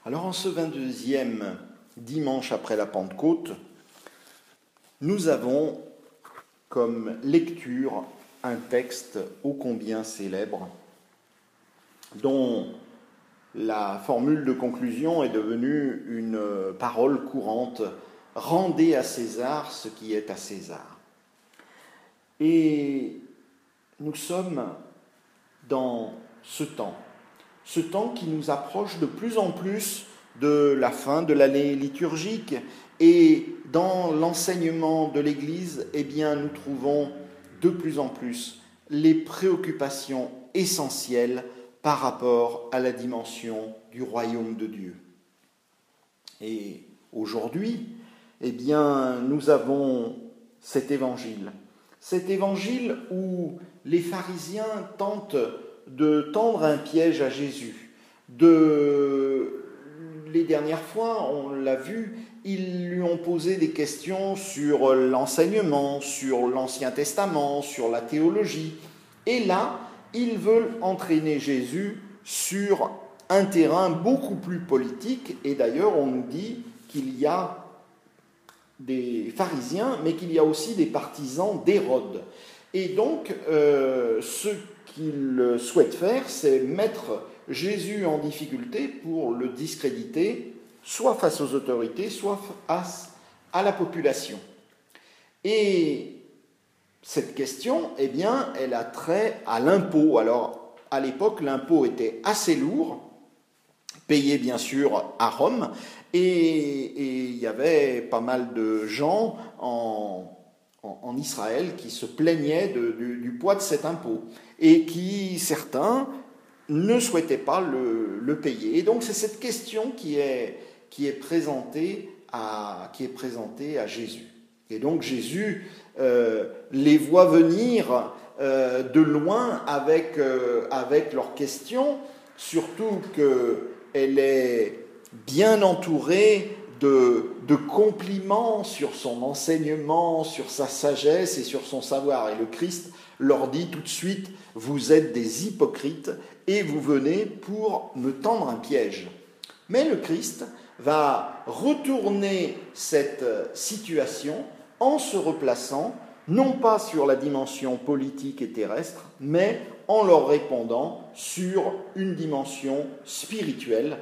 Alors en ce 22e dimanche après la Pentecôte, nous avons comme lecture un texte ô combien célèbre, dont la formule de conclusion est devenue une parole courante: « Rendez à César ce qui est à César ». Et nous sommes dans ce temps qui nous approche de plus en plus de la fin de l'année liturgique, et dans l'enseignement de l'Église, nous trouvons de plus en plus les préoccupations essentielles par rapport à la dimension du royaume de Dieu. Et aujourd'hui, nous avons cet évangile où les pharisiens tentent de tendre un piège à Jésus. Les dernières fois, on l'a vu, ils lui ont posé des questions sur l'enseignement, sur l'Ancien Testament, sur la théologie. Et là, ils veulent entraîner Jésus sur un terrain beaucoup plus politique. Et d'ailleurs, on nous dit qu'il y a des pharisiens, mais qu'il y a aussi des partisans d'Hérode. Et donc, ce qu'ils souhaitent faire, c'est mettre Jésus en difficulté pour le discréditer, soit face aux autorités, soit face à la population. Et cette question, elle a trait à l'impôt. Alors, à l'époque, l'impôt était assez lourd, payé bien sûr à Rome, et il y avait pas mal de gens en Israël qui se plaignaient du poids de cet impôt, et qui, certains, ne souhaitaient pas le payer. Et donc c'est cette question qui est présentée à Jésus. Et donc Jésus les voit venir de loin avec leurs questions, surtout qu'elle est bien entourée de compliments sur son enseignement, sur sa sagesse et sur son savoir. Et le Christ leur dit tout de suite: vous êtes des hypocrites et vous venez pour me tendre un piège. Mais le Christ va retourner cette situation en se replaçant, non pas sur la dimension politique et terrestre, mais en leur répondant sur une dimension spirituelle.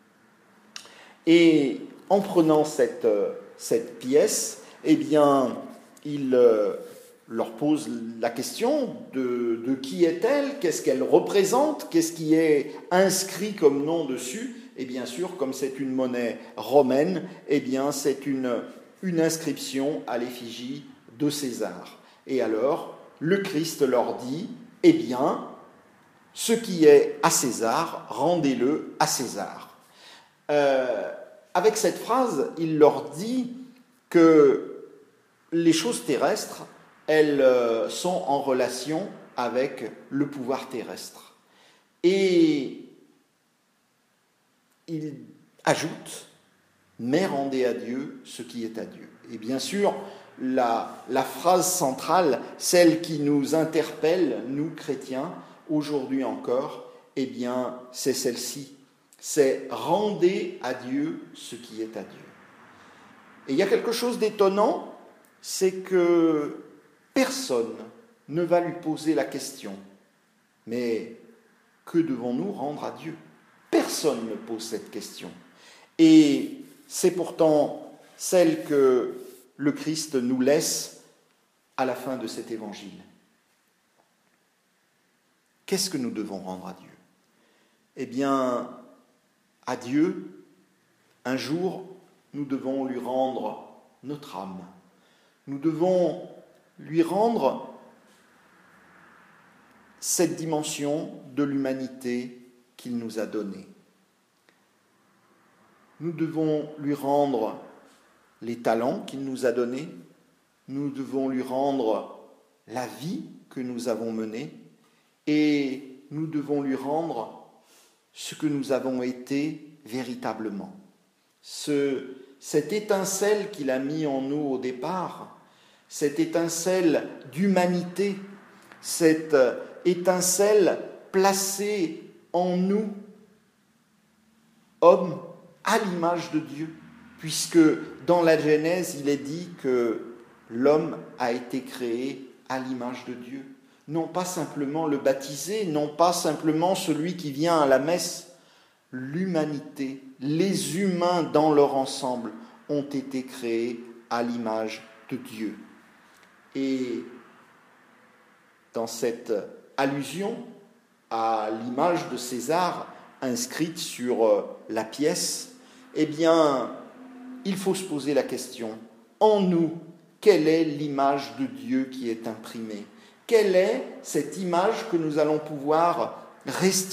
Et en prenant cette pièce, il leur pose la question de qui est-elle, qu'est-ce qu'elle représente, qu'est-ce qui est inscrit comme nom dessus. Et bien sûr, comme c'est une monnaie romaine, c'est une inscription à l'effigie de César. Et alors, le Christ leur dit: ce qui est à César, rendez-le à César. Avec cette phrase, il leur dit que les choses terrestres, elles sont en relation avec le pouvoir terrestre. Et il ajoute: mais rendez à Dieu ce qui est à Dieu. Et bien sûr, la phrase centrale, celle qui nous interpelle, nous chrétiens, aujourd'hui encore, c'est celle-ci. C'est rendez à Dieu ce qui est à Dieu. Et il y a quelque chose d'étonnant, c'est que personne ne va lui poser la question: mais que devons-nous rendre à Dieu ? Personne ne pose cette question. Et c'est pourtant celle que le Christ nous laisse à la fin de cet évangile. Qu'est-ce que nous devons rendre à Dieu ? À Dieu, un jour, nous devons lui rendre notre âme. Nous devons lui rendre cette dimension de l'humanité qu'il nous a donnée. Nous devons lui rendre les talents qu'il nous a donnés. Nous devons lui rendre la vie que nous avons menée. Et nous devons lui rendre ce que nous avons été véritablement. Cette étincelle qu'il a mis en nous au départ, cette étincelle d'humanité, cette étincelle placée en nous, hommes à l'image de Dieu, puisque dans la Genèse, il est dit que l'homme a été créé à l'image de Dieu. Non pas simplement le baptisé, non pas simplement celui qui vient à la messe. L'humanité, les humains dans leur ensemble ont été créés à l'image de Dieu. Et dans cette allusion à l'image de César inscrite sur la pièce, eh bien, il faut se poser la question, en nous, quelle est l'image de Dieu qui est imprimée ? Quelle est cette image que nous allons pouvoir restituer ?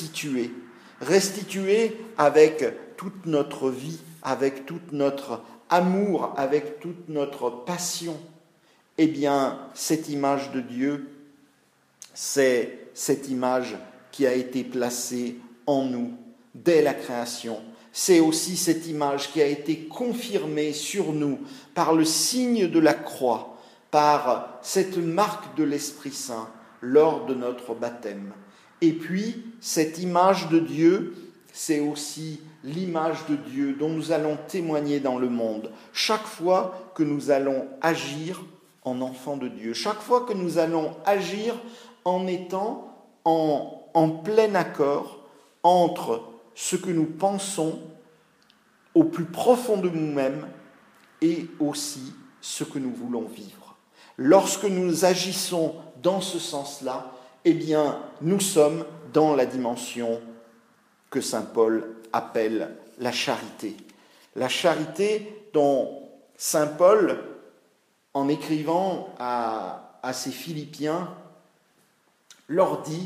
Restituer avec toute notre vie, avec tout notre amour, avec toute notre passion. Eh bien, cette image de Dieu, c'est cette image qui a été placée en nous dès la création. C'est aussi cette image qui a été confirmée sur nous par le signe de la croix, par cette marque de l'Esprit Saint lors de notre baptême. Et puis, cette image de Dieu, c'est aussi l'image de Dieu dont nous allons témoigner dans le monde. Chaque fois que nous allons agir en enfants de Dieu, chaque fois que nous allons agir en étant en plein accord entre ce que nous pensons au plus profond de nous-mêmes et aussi ce que nous voulons vivre. Lorsque nous agissons dans ce sens-là, eh bien, nous sommes dans la dimension que saint Paul appelle la charité. La charité dont saint Paul, en écrivant à ses Philippiens, leur dit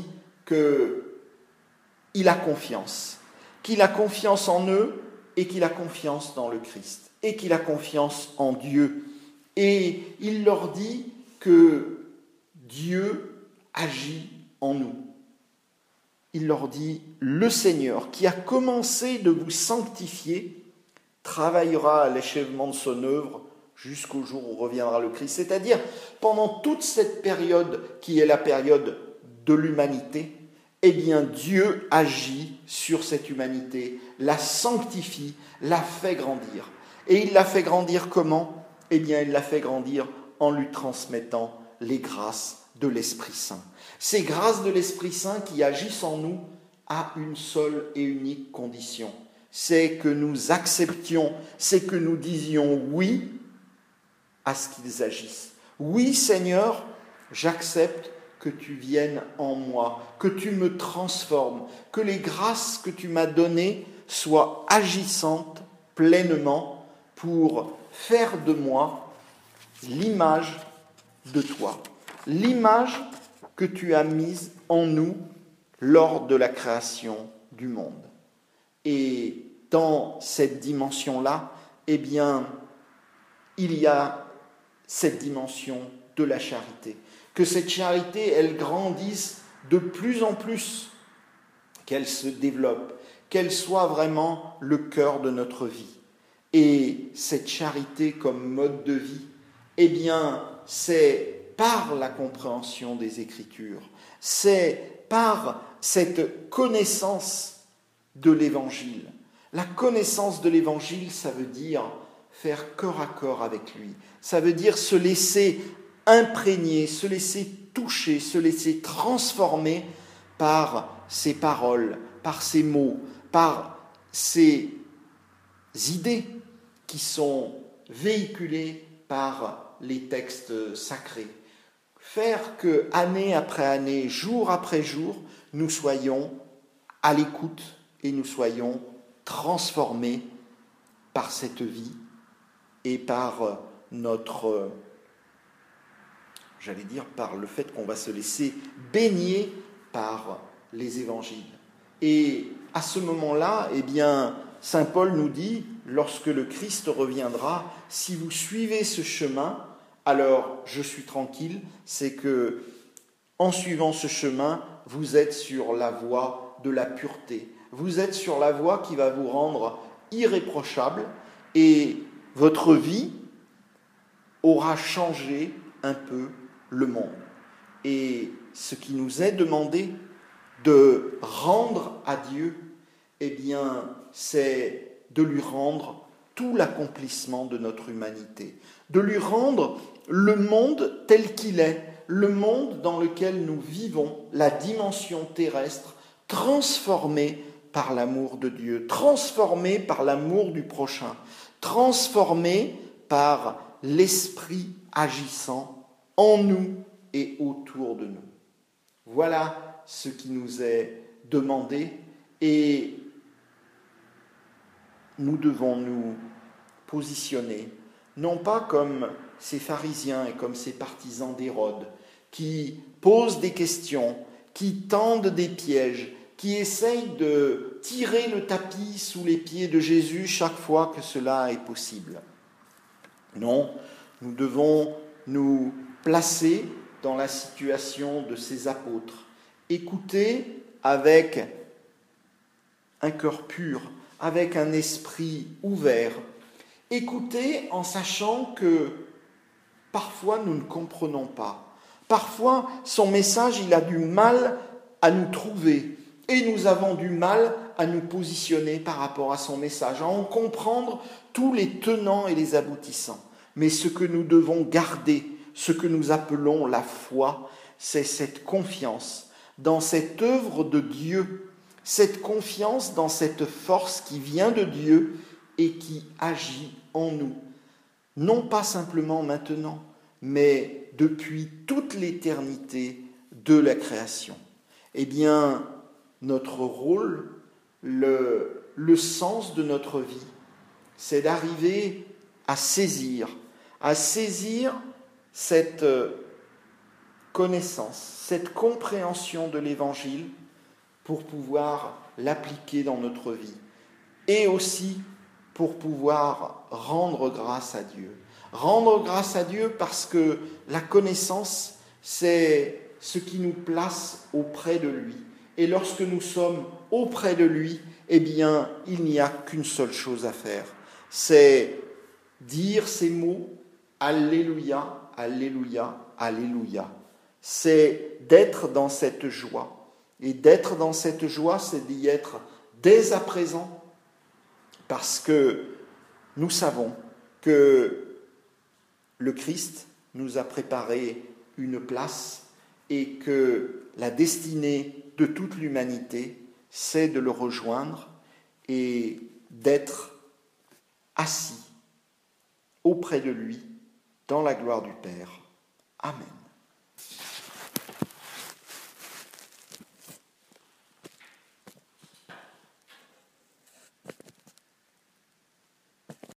qu'il a confiance en eux et qu'il a confiance dans le Christ et qu'il a confiance en Dieu. Et il leur dit que Dieu agit en nous. Il leur dit, le Seigneur qui a commencé de vous sanctifier travaillera à l'achèvement de son œuvre jusqu'au jour où reviendra le Christ. C'est-à-dire, pendant toute cette période qui est la période de l'humanité, eh bien Dieu agit sur cette humanité, la sanctifie, la fait grandir. Et il la fait grandir comment ? Eh bien, il la fait grandir en lui transmettant les grâces de l'Esprit Saint. Ces grâces de l'Esprit Saint qui agissent en nous à une seule et unique condition. C'est que nous acceptions, c'est que nous disions oui à ce qu'ils agissent. Oui, Seigneur, j'accepte que tu viennes en moi, que tu me transformes, que les grâces que tu m'as données soient agissantes pleinement pour faire de moi l'image de toi, l'image que tu as mise en nous lors de la création du monde. Et dans cette dimension-là, eh bien, il y a cette dimension de la charité. Que cette charité, elle grandisse de plus en plus, qu'elle se développe, qu'elle soit vraiment le cœur de notre vie. Et cette charité comme mode de vie, eh bien, c'est par la compréhension des Écritures, c'est par cette connaissance de l'Évangile. La connaissance de l'Évangile, ça veut dire faire corps à corps avec lui. Ça veut dire se laisser imprégner, se laisser toucher, se laisser transformer par ses paroles, par ses mots, par ses idées qui sont véhiculées par les textes sacrés. Faire que, année après année, jour après jour, nous soyons à l'écoute et nous soyons transformés par cette vie et par notre, par le fait qu'on va se laisser baigner par les évangiles. Et à ce moment-là, eh bien, saint Paul nous dit, lorsque le Christ reviendra, si vous suivez ce chemin, alors je suis tranquille, c'est que en suivant ce chemin, vous êtes sur la voie de la pureté. Vous êtes sur la voie qui va vous rendre irréprochable et votre vie aura changé un peu le monde. Et ce qui nous est demandé de rendre à Dieu, eh bien, c'est de lui rendre tout l'accomplissement de notre humanité, de lui rendre le monde tel qu'il est, le monde dans lequel nous vivons, la dimension terrestre, transformée par l'amour de Dieu, transformée par l'amour du prochain, transformée par l'Esprit agissant en nous et autour de nous. Voilà ce qui nous est demandé et nous devons nous positionner, non pas comme ces pharisiens et comme ces partisans d'Hérode, qui posent des questions, qui tendent des pièges, qui essayent de tirer le tapis sous les pieds de Jésus chaque fois que cela est possible. Non, nous devons nous placer dans la situation de ces apôtres, écouter avec un cœur pur, avec un esprit ouvert, écouter en sachant que parfois nous ne comprenons pas. Parfois, son message, il a du mal à nous trouver et nous avons du mal à nous positionner par rapport à son message, à en comprendre tous les tenants et les aboutissants. Mais ce que nous devons garder, ce que nous appelons la foi, c'est cette confiance dans cette œuvre de Dieu, cette confiance dans cette force qui vient de Dieu et qui agit en nous. Non pas simplement maintenant, mais depuis toute l'éternité de la création. Eh bien, notre rôle, le sens de notre vie, c'est d'arriver à saisir cette connaissance, cette compréhension de l'Évangile pour pouvoir l'appliquer dans notre vie et aussi pour pouvoir rendre grâce à Dieu. Rendre grâce à Dieu parce que la connaissance, c'est ce qui nous place auprès de lui. Et lorsque nous sommes auprès de lui, eh bien, il n'y a qu'une seule chose à faire. C'est dire ces mots, Alléluia, Alléluia, Alléluia. C'est d'être dans cette joie. Et d'être dans cette joie, c'est d'y être dès à présent, parce que nous savons que le Christ nous a préparé une place et que la destinée de toute l'humanité, c'est de le rejoindre et d'être assis auprès de lui dans la gloire du Père. Amen.